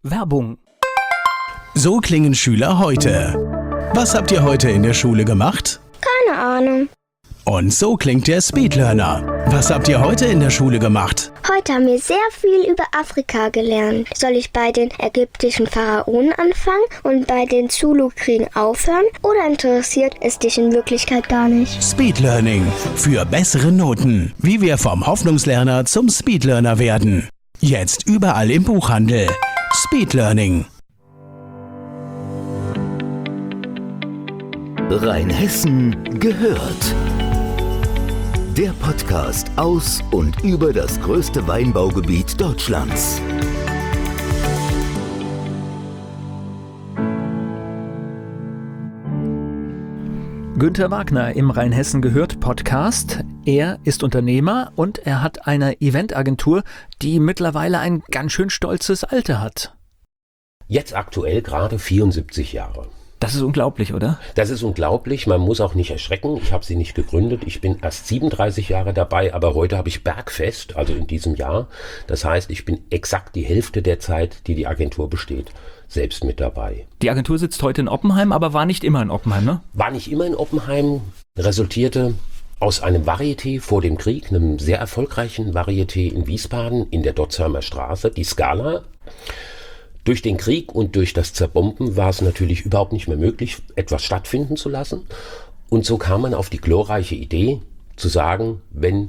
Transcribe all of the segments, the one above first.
Werbung. So klingen Schüler heute. Was habt ihr heute in der Schule gemacht? Keine Ahnung. Und so klingt der Speedlearner. Was habt ihr heute in der Schule gemacht? Heute haben wir sehr viel über Afrika gelernt. Soll ich bei den ägyptischen Pharaonen anfangen und bei den Zulu-Kriegen aufhören? Oder interessiert es dich in Wirklichkeit gar nicht? Speedlearning. Für bessere Noten. Wie wir vom Hoffnungslerner zum Speedlearner werden. Jetzt überall im Buchhandel. Speedlearning. Rheinhessen gehört. Der Podcast aus und über das größte Weinbaugebiet Deutschlands. Günther Wagner im Rheinhessen gehört Podcast. Er ist Unternehmer und er hat eine Eventagentur, die mittlerweile ein ganz schön stolzes Alter hat. Jetzt aktuell gerade 74 Jahre. Das ist unglaublich, oder? Das ist unglaublich, man muss auch nicht erschrecken. Ich habe sie nicht gegründet, ich bin erst 37 Jahre dabei, aber heute habe ich Bergfest, also in diesem Jahr. Das heißt, ich bin exakt die Hälfte der Zeit, die die Agentur besteht, selbst mit dabei. Die Agentur sitzt heute in Oppenheim, aber war nicht immer in Oppenheim, ne? War nicht immer in Oppenheim, resultierte aus einem Varieté vor dem Krieg, einem sehr erfolgreichen Varieté in Wiesbaden, in der Dotzheimer Straße, die Scala. Durch den Krieg und durch das Zerbomben war es natürlich überhaupt nicht mehr möglich, etwas stattfinden zu lassen. Und so kam man auf die glorreiche Idee, zu sagen, wenn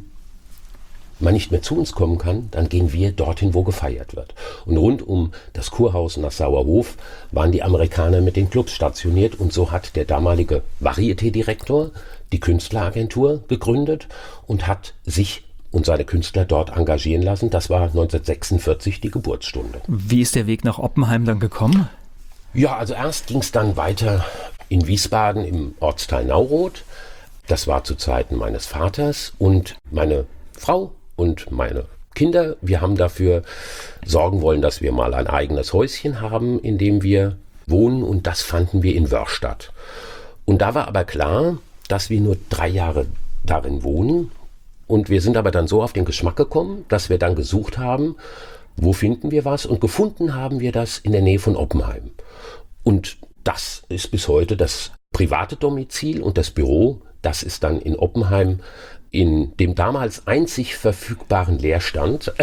man nicht mehr zu uns kommen kann, dann gehen wir dorthin, wo gefeiert wird. Und rund um das Kurhaus Nassauer Hof waren die Amerikaner mit den Clubs stationiert. Und so hat der damalige Varieté-Direktor die Künstleragentur gegründet und hat sich und seine Künstler dort engagieren lassen. Das war 1946 die Geburtsstunde. Wie ist der Weg nach Oppenheim dann gekommen? Ja, also erst ging es dann weiter in Wiesbaden im Ortsteil Nauroth. Das war zu Zeiten meines Vaters und meine Frau und meine Kinder. Wir haben dafür sorgen wollen, dass wir mal ein eigenes Häuschen haben, in dem wir wohnen, und das fanden wir in Wörrstadt. Und da war aber klar, dass wir nur 3 Jahre darin wohnen. Und wir sind aber dann so auf den Geschmack gekommen, dass wir dann gesucht haben, wo finden wir was? Und gefunden haben wir das in der Nähe von Oppenheim. Und das ist bis heute das private Domizil, und das Büro, das ist dann in Oppenheim in dem damals einzig verfügbaren Leerstand,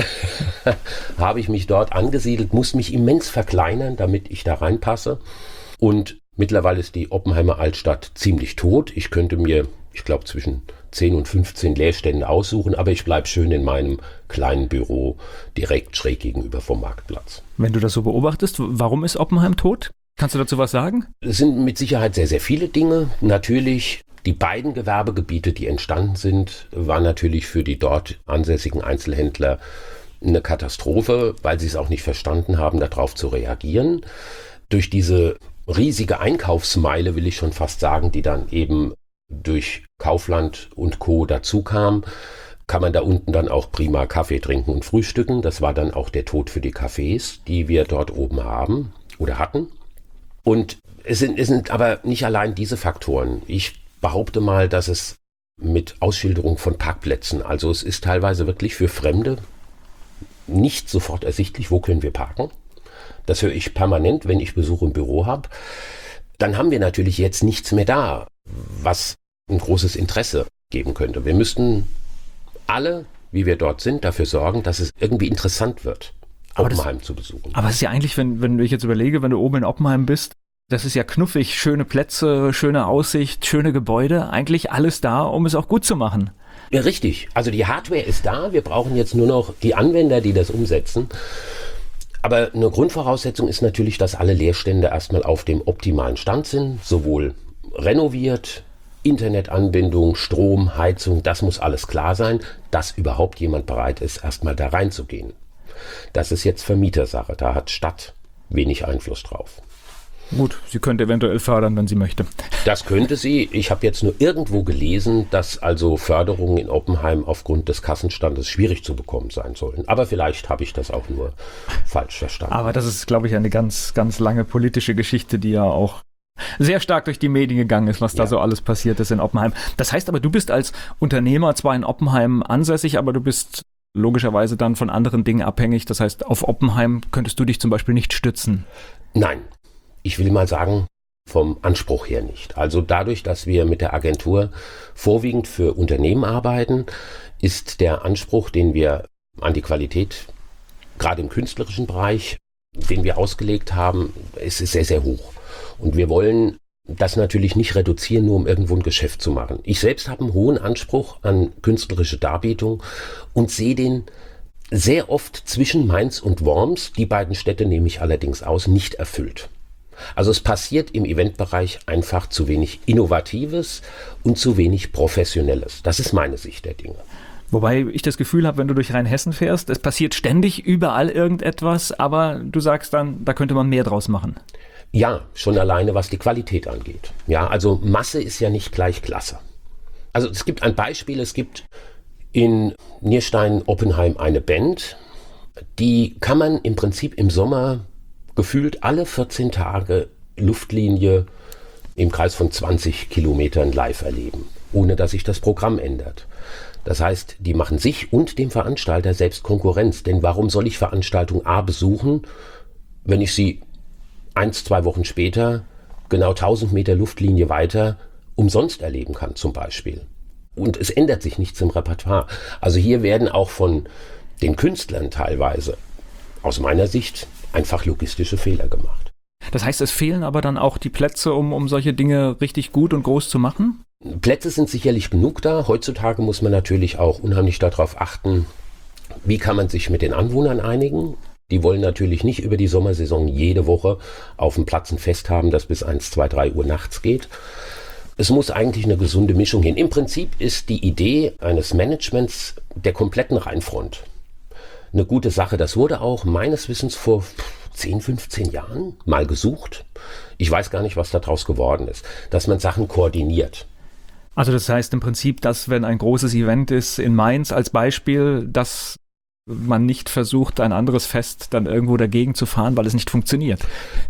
habe ich mich dort angesiedelt, muss mich immens verkleinern, damit ich da reinpasse. Und mittlerweile ist die Oppenheimer Altstadt ziemlich tot. Ich könnte mir, ich glaube, zwischen 10 und 15 Leerstände aussuchen, aber ich bleibe schön in meinem kleinen Büro direkt schräg gegenüber vom Marktplatz. Wenn du das so beobachtest, warum ist Oppenheim tot? Kannst du dazu was sagen? Es sind mit Sicherheit sehr, sehr viele Dinge. Natürlich, die beiden Gewerbegebiete, die entstanden sind, waren natürlich für die dort ansässigen Einzelhändler eine Katastrophe, weil sie es auch nicht verstanden haben, darauf zu reagieren. Durch diese riesige Einkaufsmeile, will ich schon fast sagen, die dann eben durch Kaufland und Co. dazu kam, kann man da unten dann auch prima Kaffee trinken und frühstücken. Das war dann auch der Tod für die Cafés, die wir dort oben haben oder hatten. Und es sind aber nicht allein diese Faktoren. Ich behaupte mal, dass es mit Ausschilderung von Parkplätzen, also es ist teilweise wirklich für Fremde nicht sofort ersichtlich, wo können wir parken. Das höre ich permanent, wenn ich Besuch im Büro habe. Dann haben wir natürlich jetzt nichts mehr da, was ein großes Interesse geben könnte. Wir müssten alle, wie wir dort sind, dafür sorgen, dass es irgendwie interessant wird, Oppenheim zu besuchen. Aber es ist ja eigentlich, wenn ich jetzt überlege, wenn du oben in Oppenheim bist, das ist ja knuffig, schöne Plätze, schöne Aussicht, schöne Gebäude, eigentlich alles da, um es auch gut zu machen. Ja, richtig. Also die Hardware ist da, wir brauchen jetzt nur noch die Anwender, die das umsetzen. Aber eine Grundvoraussetzung ist natürlich, dass alle Leerstände erstmal auf dem optimalen Stand sind, sowohl renoviert, Internetanbindung, Strom, Heizung, das muss alles klar sein, dass überhaupt jemand bereit ist, erstmal da reinzugehen. Das ist jetzt Vermietersache, da hat Stadt wenig Einfluss drauf. Gut, sie könnte eventuell fördern, wenn sie möchte. Das könnte sie. Ich habe jetzt nur irgendwo gelesen, dass also Förderungen in Oppenheim aufgrund des Kassenstandes schwierig zu bekommen sein sollen. Aber vielleicht habe ich das auch nur falsch verstanden. Aber das ist, glaube ich, eine ganz, ganz lange politische Geschichte, die ja auch sehr stark durch die Medien gegangen ist, was da so alles passiert ist in Oppenheim. Das heißt aber, du bist als Unternehmer zwar in Oppenheim ansässig, aber du bist logischerweise dann von anderen Dingen abhängig. Das heißt, auf Oppenheim könntest du dich zum Beispiel nicht stützen. Nein, ich will mal sagen, vom Anspruch her nicht. Also dadurch, dass wir mit der Agentur vorwiegend für Unternehmen arbeiten, ist der Anspruch, den wir an die Qualität, gerade im künstlerischen Bereich, den wir ausgelegt haben, ist sehr, sehr hoch. Und wir wollen das natürlich nicht reduzieren, nur um irgendwo ein Geschäft zu machen. Ich selbst habe einen hohen Anspruch an künstlerische Darbietung und sehe den sehr oft zwischen Mainz und Worms, die beiden Städte nehme ich allerdings aus, nicht erfüllt. Also es passiert im Eventbereich einfach zu wenig Innovatives und zu wenig Professionelles. Das ist meine Sicht der Dinge. Wobei ich das Gefühl habe, wenn du durch Rheinhessen fährst, es passiert ständig überall irgendetwas, aber du sagst dann, da könnte man mehr draus machen. Ja, schon alleine, was die Qualität angeht. Ja, also Masse ist ja nicht gleich Klasse. Also es gibt ein Beispiel, es gibt in Nierstein-Oppenheim eine Band, die kann man im Prinzip im Sommer gefühlt alle 14 Tage Luftlinie im Kreis von 20 Kilometern live erleben, ohne dass sich das Programm ändert. Das heißt, die machen sich und dem Veranstalter selbst Konkurrenz. Denn warum soll ich Veranstaltung A besuchen, wenn ich sie 1-2 Wochen später genau 1000 Meter Luftlinie weiter umsonst erleben kann zum Beispiel? Und es ändert sich nichts im Repertoire. Also hier werden auch von den Künstlern teilweise, aus meiner Sicht, einfach logistische Fehler gemacht. Das heißt, es fehlen aber dann auch die Plätze, um solche Dinge richtig gut und groß zu machen? Plätze sind sicherlich genug da. Heutzutage muss man natürlich auch unheimlich darauf achten, wie kann man sich mit den Anwohnern einigen. Die wollen natürlich nicht über die Sommersaison jede Woche auf dem Platz ein Fest haben, das bis 1, 2, 3 Uhr nachts geht. Es muss eigentlich eine gesunde Mischung hin. Im Prinzip ist die Idee eines Managements der kompletten Rheinfront eine gute Sache. Das wurde auch meines Wissens vor 10, 15 Jahren mal gesucht. Ich weiß gar nicht, was daraus geworden ist. Dass man Sachen koordiniert. Also das heißt im Prinzip, dass wenn ein großes Event ist in Mainz als Beispiel, dass man nicht versucht, ein anderes Fest dann irgendwo dagegen zu fahren, weil es nicht funktioniert.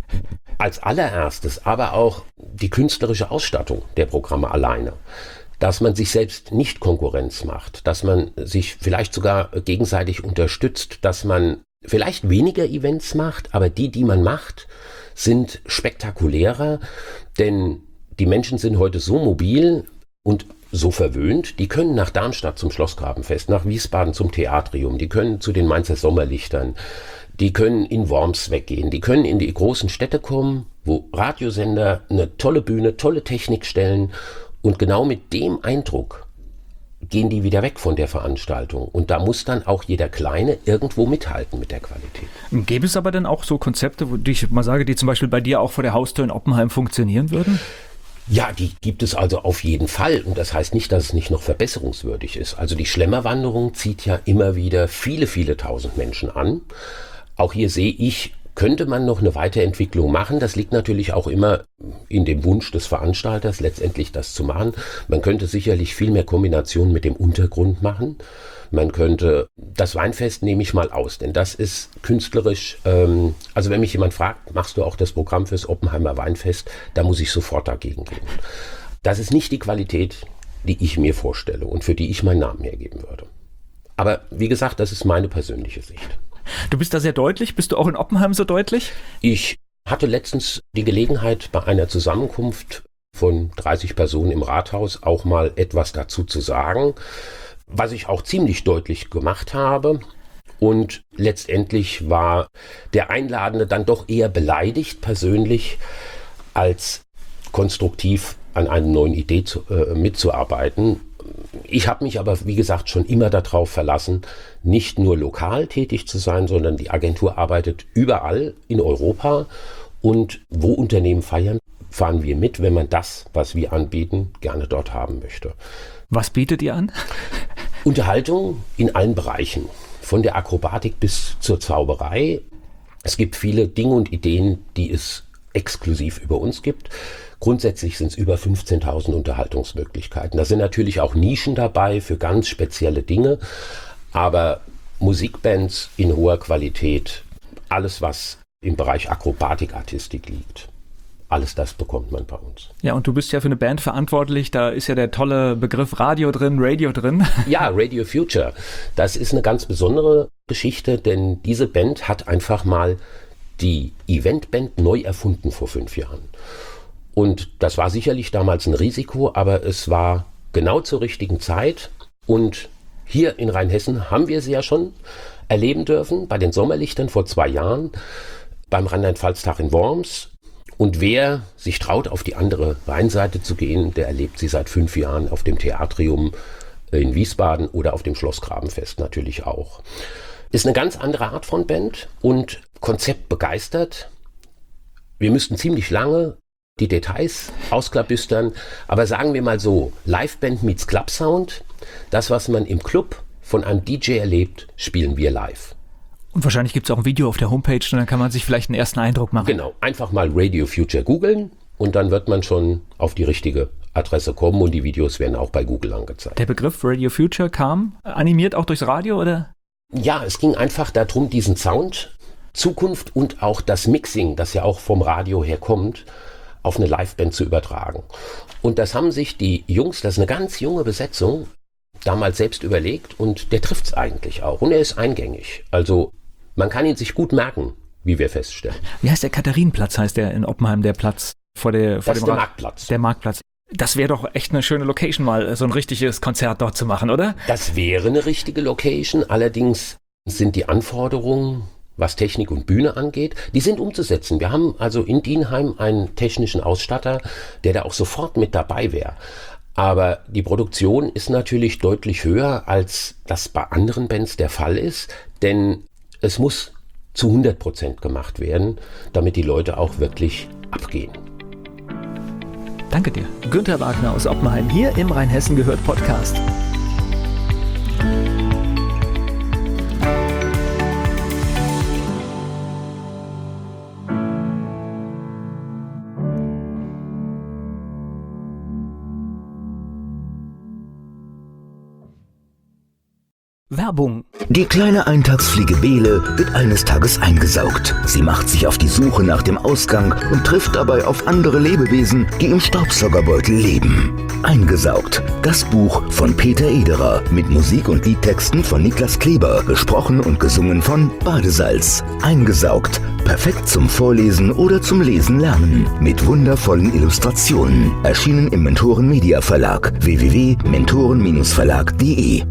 Als allererstes aber auch die künstlerische Ausstattung der Programme alleine. Dass man sich selbst nicht Konkurrenz macht, dass man sich vielleicht sogar gegenseitig unterstützt, dass man vielleicht weniger Events macht, aber die man macht, sind spektakulärer, denn die Menschen sind heute so mobil und so verwöhnt, die können nach Darmstadt zum Schlossgrabenfest, nach Wiesbaden zum Theatrium, die können zu den Mainzer Sommerlichtern, die können in Worms weggehen, die können in die großen Städte kommen, wo Radiosender eine tolle Bühne, tolle Technik stellen. Und genau mit dem Eindruck gehen die wieder weg von der Veranstaltung. Und da muss dann auch jeder Kleine irgendwo mithalten mit der Qualität. Gäbe es aber denn auch so Konzepte, die ich mal sage, die zum Beispiel bei dir auch vor der Haustür in Oppenheim funktionieren würden? Ja, die gibt es also auf jeden Fall. Und das heißt nicht, dass es nicht noch verbesserungswürdig ist. Also die Schlemmerwanderung zieht ja immer wieder viele, viele tausend Menschen an. Auch hier sehe ich, könnte man noch eine Weiterentwicklung machen? Das liegt natürlich auch immer in dem Wunsch des Veranstalters, letztendlich das zu machen. Man könnte sicherlich viel mehr Kombinationen mit dem Untergrund machen. Man könnte, das Weinfest nehme ich mal aus, denn das ist künstlerisch, also wenn mich jemand fragt, machst du auch das Programm fürs Oppenheimer Weinfest, da muss ich sofort dagegen gehen. Das ist nicht die Qualität, die ich mir vorstelle und für die ich meinen Namen hergeben würde. Aber wie gesagt, das ist meine persönliche Sicht. Du bist da sehr deutlich. Bist du auch in Oppenheim so deutlich? Ich hatte letztens die Gelegenheit, bei einer Zusammenkunft von 30 Personen im Rathaus auch mal etwas dazu zu sagen, was ich auch ziemlich deutlich gemacht habe. Und letztendlich war der Einladende dann doch eher beleidigt persönlich, als konstruktiv an einer neuen Idee mitzuarbeiten. Ich habe mich aber, wie gesagt, schon immer darauf verlassen, nicht nur lokal tätig zu sein, sondern die Agentur arbeitet überall in Europa. Und wo Unternehmen feiern, fahren wir mit, wenn man das, was wir anbieten, gerne dort haben möchte. Was bietet ihr an? Unterhaltung in allen Bereichen, von der Akrobatik bis zur Zauberei. Es gibt viele Dinge und Ideen, die es exklusiv über uns gibt. Grundsätzlich sind es über 15.000 Unterhaltungsmöglichkeiten. Da sind natürlich auch Nischen dabei für ganz spezielle Dinge, aber Musikbands in hoher Qualität, alles was im Bereich Akrobatikartistik liegt. alles das bekommt man bei uns. Ja, und du bist ja für eine Band verantwortlich, da ist ja der tolle Begriff Radio drin. Ja, Radio Future, das ist eine ganz besondere Geschichte, denn diese Band hat einfach mal die Eventband neu erfunden vor 5 Jahren. Und das war sicherlich damals ein Risiko, aber es war genau zur richtigen Zeit. Und hier in Rheinhessen haben wir sie ja schon erleben dürfen, bei den Sommerlichtern vor 2 Jahren, beim Rheinland-Pfalz-Tag in Worms. Und wer sich traut, auf die andere Rheinseite zu gehen, der erlebt sie seit 5 Jahren auf dem Theatrium in Wiesbaden oder auf dem Schlossgrabenfest natürlich auch. Ist eine ganz andere Art von Band und Konzept begeistert. Wir müssten ziemlich lange die Details ausklabüstern, aber sagen wir mal so, Liveband meets Clubsound, das, was man im Club von einem DJ erlebt, spielen wir live. Und wahrscheinlich gibt es auch ein Video auf der Homepage und dann kann man sich vielleicht einen ersten Eindruck machen. Genau, einfach mal Radio Future googeln und dann wird man schon auf die richtige Adresse kommen und die Videos werden auch bei Google angezeigt. Der Begriff Radio Future kam animiert auch durchs Radio, oder? Ja, es ging einfach darum, diesen Sound, Zukunft und auch das Mixing, das ja auch vom Radio her kommt, auf eine Liveband zu übertragen. Und das haben sich die Jungs, das ist eine ganz junge Besetzung, damals selbst überlegt und der trifft es eigentlich auch. Und er ist eingängig. Also man kann ihn sich gut merken, wie wir feststellen. Wie heißt der? Katharinenplatz heißt der in Oppenheim, der Platz vor dem Marktplatz. Der Marktplatz. Das wäre doch echt eine schöne Location, mal so ein richtiges Konzert dort zu machen, oder? Das wäre eine richtige Location. Allerdings sind die Anforderungen, was Technik und Bühne angeht, die sind umzusetzen. Wir haben also in Dienheim einen technischen Ausstatter, der da auch sofort mit dabei wäre. Aber die Produktion ist natürlich deutlich höher, als das bei anderen Bands der Fall ist, denn es muss zu 100% gemacht werden, damit die Leute auch wirklich abgehen. Danke dir. Günther Wagner aus Oppenheim hier im Rheinhessen gehört Podcast. Werbung. Die kleine Eintagsfliege Bele wird eines Tages eingesaugt. Sie macht sich auf die Suche nach dem Ausgang und trifft dabei auf andere Lebewesen, die im Staubsaugerbeutel leben. Eingesaugt. Das Buch von Peter Ederer mit Musik und Liedtexten von Niklas Kleber, gesprochen und gesungen von Badesalz. Eingesaugt. Perfekt zum Vorlesen oder zum Lesen lernen. Mit wundervollen Illustrationen. Erschienen im Mentoren Media Verlag. www.mentoren-verlag.de